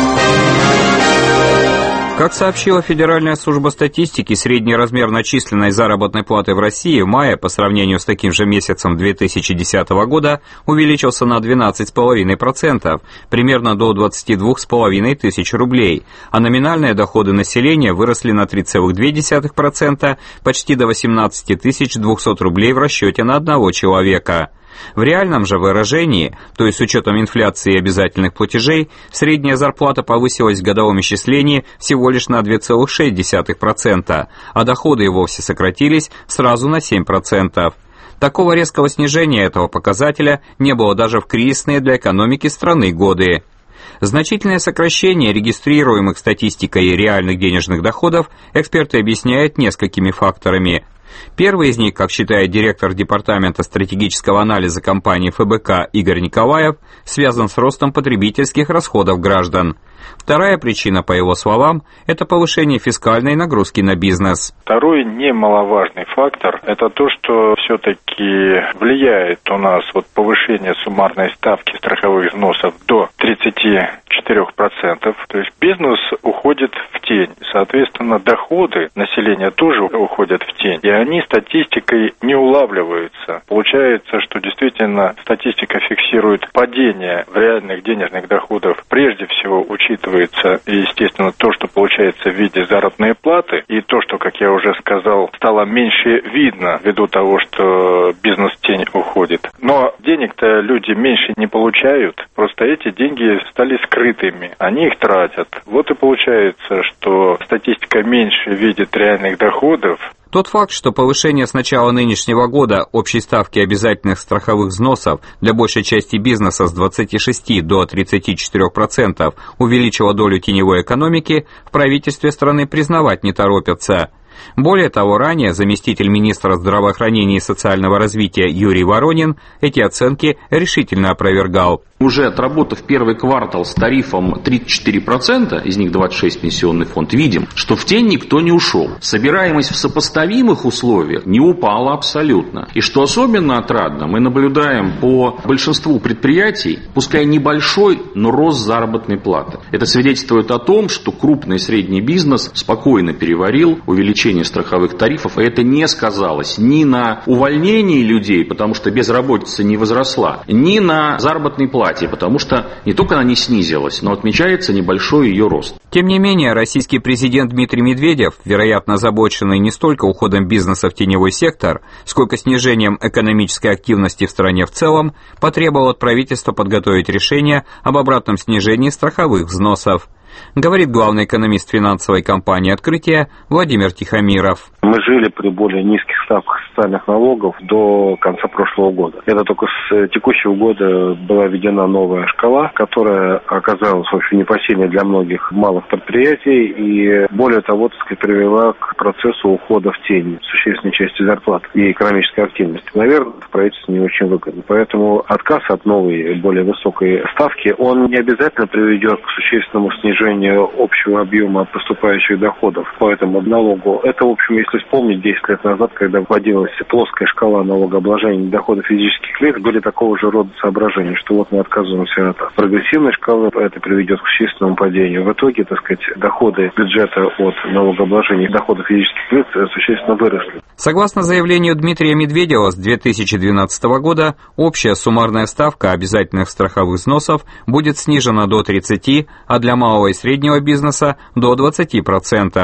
Как сообщила Федеральная служба статистики, средний размер начисленной заработной платы в России в мае по сравнению с таким же месяцем две тысячи десятого года увеличился на двенадцать целых пять десятых процента, примерно до двадцати двух с половиной тысяч рублей, а номинальные доходы населения выросли на три целых две десятых процента, почти до восемнадцати тысяч двухсот рублей в расчете на одного человека. В реальном же выражении, то есть с учетом инфляции и обязательных платежей, средняя зарплата повысилась в годовом исчислении всего лишь на две целых шесть десятых процента, а доходы и вовсе сократились сразу на семь процентов. Такого резкого снижения этого показателя не было даже в кризисные для экономики страны годы. Значительное сокращение регистрируемых статистикой реальных денежных доходов эксперты объясняют несколькими факторами. Первый из них, как считает директор Департамента стратегического анализа компании эф бэ ка Игорь Николаев, связан с ростом потребительских расходов граждан. Вторая причина, по его словам, это повышение фискальной нагрузки на бизнес. Второй немаловажный фактор – это то, что все-таки влияет у нас вот повышение суммарной ставки страховых взносов до тридцати четырёх процентов. То есть бизнес уходит в тень. Соответственно, доходы населения тоже уходят в тень. И они статистикой не улавливаются. Получается, что действительно статистика фиксирует падение в реальных денежных доходах. Прежде всего учитывается, естественно, то, что получается в виде заработной платы, и то, что, как я уже сказал, стало меньше видно ввиду того, что бизнес в тень уходит. Но денег-то люди меньше не получают. Просто эти деньги стали скрытыми. Они их тратят. Вот и получается, что статистика меньше видит реальных доходов. Тот факт, что повышение с начала нынешнего года общей ставки обязательных страховых взносов для большей части бизнеса с двадцати шести до тридцати четырёх процентов увеличило долю теневой экономики, в правительстве страны признавать не торопятся. Более того, ранее заместитель министра здравоохранения и социального развития Юрий Воронин эти оценки решительно опровергал. Уже отработав первый квартал с тарифом тридцать четыре процента, из них двадцать шесть процентов пенсионный фонд, видим, что в тень никто не ушел. Собираемость в сопоставимых условиях не упала абсолютно. И что особенно отрадно, мы наблюдаем по большинству предприятий, пускай небольшой, но рост заработной платы. Это свидетельствует о том, что крупный и средний бизнес спокойно переварил увеличение страховых тарифов, и это не сказалось ни на увольнении людей, потому что безработица не возросла, ни на заработной плате, потому что не только она не снизилась, но отмечается небольшой ее рост. Тем не менее, российский президент Дмитрий Медведев, вероятно озабоченный не столько уходом бизнеса в теневой сектор, сколько снижением экономической активности в стране в целом, потребовал от правительства подготовить решение об обратном снижении страховых взносов. Говорит главный экономист финансовой компании «Открытие» Владимир Тихомиров. Мы жили при более низких ставках социальных налогов до конца прошлого года. Это только с текущего года была введена новая шкала, которая оказалась, в общем, непосильной для многих малых предприятий и, более того, так сказать, привела к процессу ухода в тень существенной части зарплат и экономической активности. Наверное, в правительстве не очень выгодно. Поэтому отказ от новой, более высокой ставки, он не обязательно приведет к существенному снижению общего объема поступающих доходов по этому налогу. Это, в общем, если вспомнить, десять лет назад, когда вводилась плоская шкала налогообложения доходов физических лиц, были такого же рода соображения, что вот мы отказываемся от прогрессивной шкалы, это приведет к существенному падению. В итоге, так сказать, доходы бюджета от налогообложения доходов физических лиц существенно выросли. Согласно заявлению Дмитрия Медведева, с две тысячи двенадцатого года общая суммарная ставка обязательных страховых взносов будет снижена до тридцати процентов, а для малого и среднего бизнеса до двадцати процентов.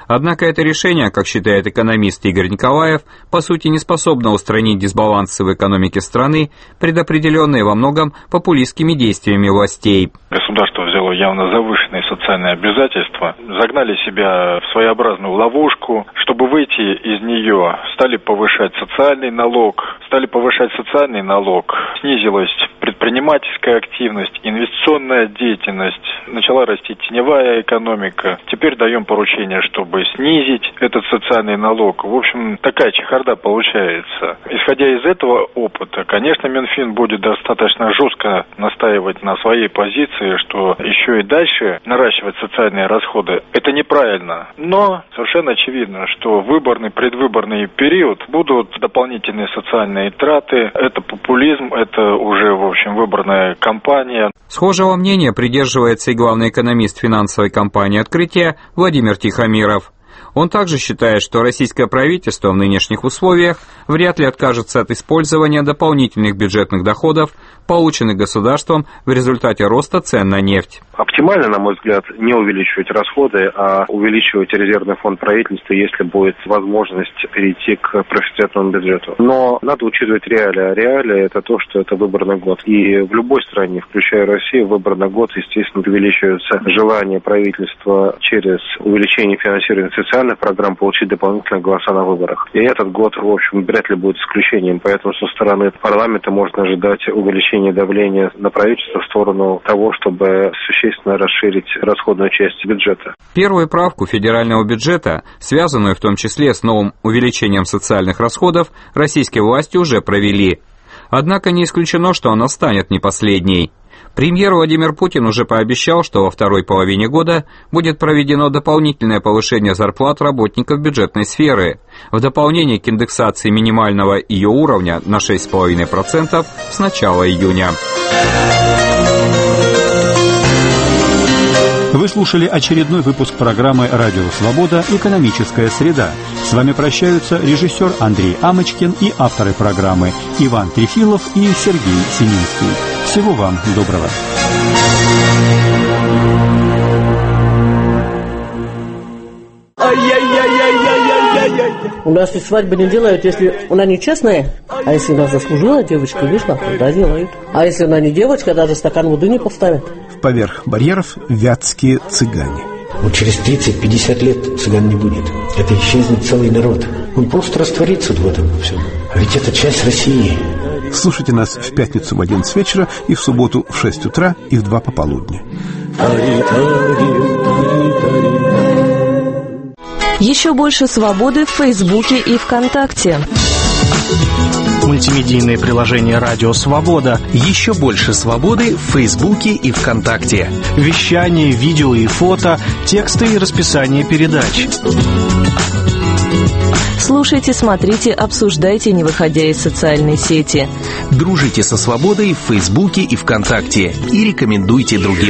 Однако это решение, как считает экономист Игорь Николаев, по сути не способно устранить дисбалансы в экономике страны, предопределенные во многом популистскими действиями властей. Государство взяло явно завышенные социальные обязательства, загнали себя в своеобразную ловушку. Чтобы выйти из нее, стали повышать социальный налог, стали повышать социальный налог, снизилась предпринимательская активность, инвестиционная деятельность, начала расти теневая экономика. Теперь даем поручение, чтобы снизить этот социальный налог. В общем, такая чехарда получается. Исходя из этого опыта, конечно, Минфин будет достаточно жестко настаивать на своей позиции, что еще и дальше наращивать социальные расходы – это неправильно. Но совершенно очевидно, что в выборный, предвыборный период будут дополнительные социальные траты. Это популизм, это уже, в общем, выборная кампания. Схожего мнения придерживается и главный экономист финансовой компании «Открытие» Владимир Тихомиров. Он также считает, что российское правительство в нынешних условиях вряд ли откажется от использования дополнительных бюджетных доходов, полученных государством в результате роста цен на нефть. Оптимально, на мой взгляд, не увеличивать расходы, а увеличивать резервный фонд правительства, если будет возможность перейти к профицитному бюджету. Но надо учитывать реалии. А реалии – это то, что это выборный год. И в любой стране, включая Россию, в выборный год, естественно, увеличивается желание правительства через увеличение финансирования социальных программ получить дополнительные голоса на выборах. И этот год, в общем, вряд ли будет исключением. Поэтому со стороны парламента можно ожидать увеличения давления на правительство в сторону того, чтобы существенно расширить расходную часть бюджета. Первую правку федерального бюджета, связанную в том числе с новым увеличением социальных расходов, российские власти уже провели. Однако не исключено, что она станет не последней. Премьер Владимир Путин уже пообещал, что во второй половине года будет проведено дополнительное повышение зарплат работников бюджетной сферы, в дополнение к индексации минимального ее уровня на шесть целых пять десятых процента с начала июня. Вы слушали очередной выпуск программы «Радио Свобода. Экономическая среда». С вами прощаются режиссер Андрей Амочкин и авторы программы Иван Трефилов и Сергей Сининский. Всего вам доброго. У нас и свадьбы не делают, если она нечестная. А если она заслужила, девочка вышла, тогда делают. А если она не девочка, даже стакан воды не поставят. Поверх барьеров вятские цыгане. Вот через тридцать-пятьдесят лет цыган не будет. Это исчезнет целый народ. Он просто растворится в этом всем. А ведь это часть России. Слушайте нас в пятницу в одиннадцать вечера и в субботу в шесть утра и в два пополудни. Еще больше свободы в Фейсбуке и ВКонтакте. Мультимедийное приложение «Радио Свобода». Еще больше свободы в Фейсбуке и ВКонтакте. Вещание, видео и фото, тексты и расписание передач. Слушайте, смотрите, обсуждайте, не выходя из социальной сети. Дружите со свободой в Фейсбуке и ВКонтакте. И рекомендуйте другим.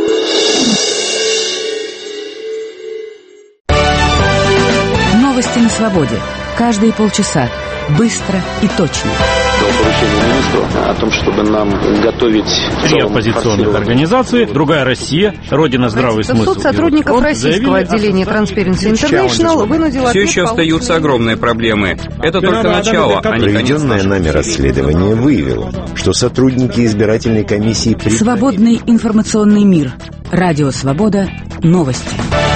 Новости на свободе. Каждые полчаса. Быстро и точно. Поручение министру о том, чтобы нам готовить три оппозиционных организации, другая Россия, Родина здравый смысл. Суд сотрудников российского отделения Transparency International вынудил Все еще остаются огромные проблемы. Это только начало. Проведенное нами расследование выявило, что сотрудники избирательной комиссии... При... Свободный информационный мир. Радио Свобода. Новости.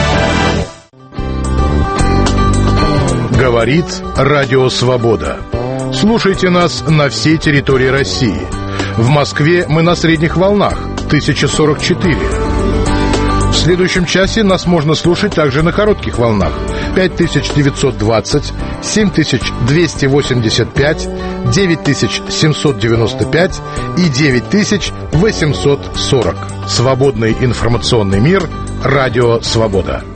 Говорит Радио Свобода. Слушайте нас на всей территории России. В Москве мы на средних волнах тысяча сорок четыре. В следующем часе нас можно слушать также на коротких волнах пять тысяч девятьсот двадцать, семь тысяч двести восемьдесят пять, девять тысяч семьсот девяносто пять и девять тысяч восемьсот сорок. Свободный информационный мир. Радио Свобода.